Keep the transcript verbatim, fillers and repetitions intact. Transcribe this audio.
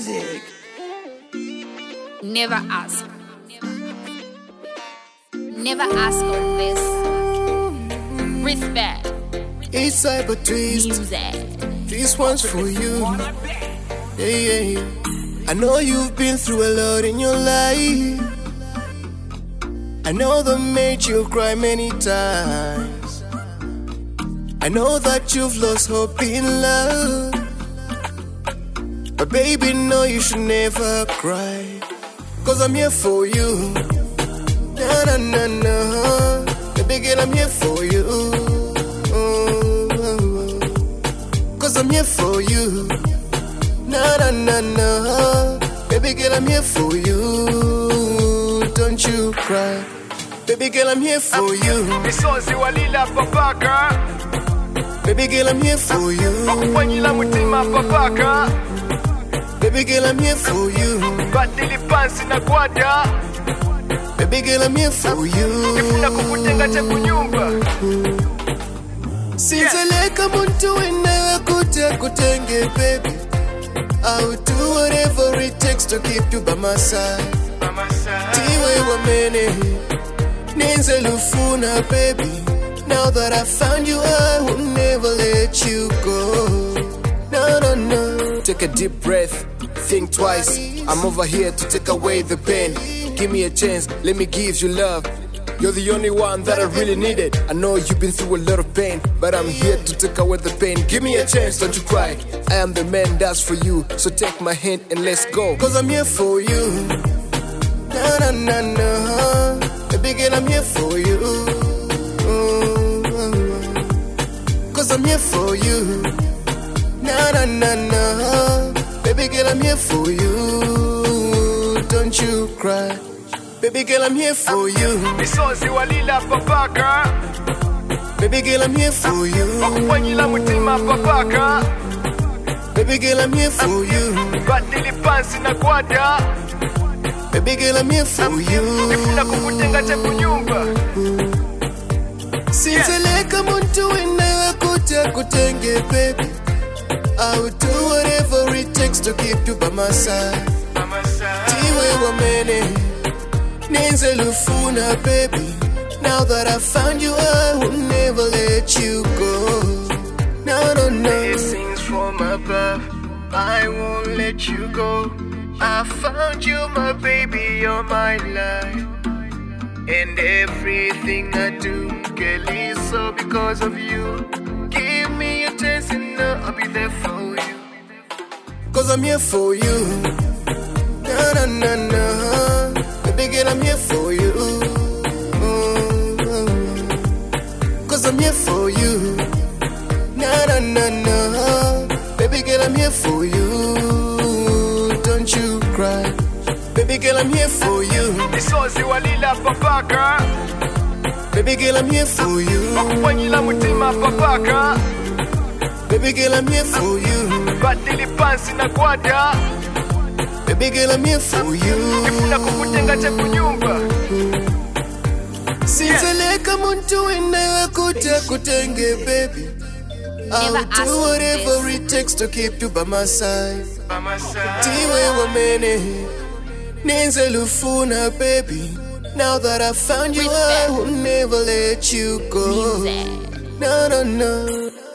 music. Never ask. Never ask of this. Respect. It's Cyber Twist. Music. This one's for you. Yeah, yeah, yeah. I know you've been through a lot in your life. I know that made you cry many times. I know that you've lost hope in love. But baby, no, you should never cry. Cause I'm here for you. Na na na na. Baby girl, I'm here for you. Oh, oh, oh. Cause I'm here for you. Na na na na. Baby girl, I'm here for you. Don't you cry. Baby girl, I'm here for you. Misozi walila papaka. Baby girl, I'm here for you. Wakufanyila mutima papaka. Baby girl, I'm here for you. Badili pansi na kwada. Baby girl, I'm here for you. Nifuna kukutenga cha kunyumba. Sinzeleka muntu wena kuta kutenge baby. I'll do whatever it takes to keep you by my side. Tiwe wa mene Ninze lufuna baby. Now that I found you, I will never let you go. No, no, no. Take a deep breath, think twice. I'm over here to take away the pain. Give me a chance, let me give you love. You're the only one that I really needed. I know you've been through a lot of pain, but I'm here to take away the pain. Give me a chance, don't you cry. I am the man that's for you, so take my hand and let's go. Cause I'm here for you. Na na na na. Baby girl, I'm here for you. Cause I'm here for you. Na na na na. Baby girl, I'm here for you. Don't you cry. Baby girl, I'm here for you. Misozi walila papaka. Baby girl, I'm here for you. Wakufanyila mutima papaka. Baby girl, I'm here for you. Badili pansi na kwada. Baby girl, I'm here for you. Nifuna kukutenga cha kunyumba. Sinzeleka muntu wena kuta kutenge baby. I will do whatever it takes to keep you by my side. Tiwe wa mene Ninze lufuna baby. Now that I found you, I will never let you go. No, no, no. Blessings from above, I won't let you go. I found you, my baby, you're my life. And everything I do, girl, is so because of you. Give me a chance and I'll be there for you. Cause I'm here for you. Na na na na. Baby girl, I'm here for you. Cause I'm here for you. Na na na na. Baby girl, I'm here for you. Don't you cry. Baby girl, I'm here for you. Misozi walila papaka. Baby girl, I'm here for you. Wakufanyila mutima papaka. Baby girl, I'm here for you. Badili pansi na kwada. Baby girl, I'm here for you. Nifuna kukutenga cha kunyumba. Sinzeleka muntu wena kuta kutenge baby. I'll do whatever it takes to keep you by my side. Tiwe wa mene Ninze lufuna baby. Now that I found you, I will never let you go. No, no, no.